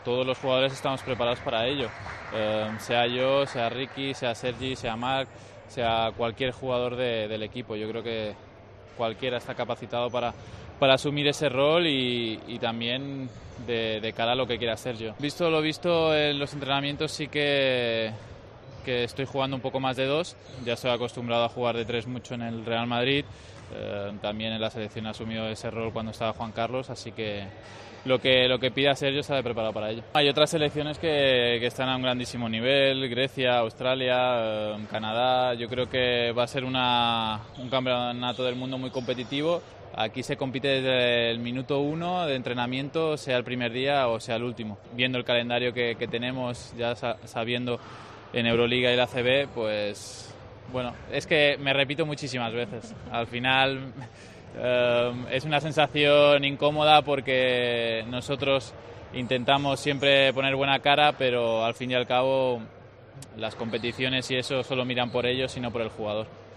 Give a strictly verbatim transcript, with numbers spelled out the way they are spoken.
Todos los jugadores estamos preparados para ello, eh, sea yo, sea Ricky, sea Sergi, sea Marc, sea cualquier jugador de, del equipo. Yo creo que cualquiera está capacitado para, para asumir ese rol y, y también de, de cara a lo que quiera Sergio. Visto lo visto en los entrenamientos, sí que, que estoy jugando un poco más de dos. Ya estoy acostumbrado a jugar de tres mucho en el Real Madrid. Eh, también en la selección he asumido ese rol cuando estaba Juan Carlos, así que lo que, lo que pida Sergio se ha de preparar para ello. Hay otras selecciones que, que están a un grandísimo nivel: Grecia, Australia, eh, Canadá. Yo creo que va a ser una, un campeonato del mundo muy competitivo. Aquí se compite desde el minuto uno de entrenamiento, sea el primer día o sea el último. Viendo el calendario que, que tenemos, ya sabiendo en Euroliga y la A C B, pues bueno, es que me repito muchísimas veces. Al final eh, es una sensación incómoda porque nosotros intentamos siempre poner buena cara, pero al fin y al cabo las competiciones y eso solo miran por ellos y no por el jugador.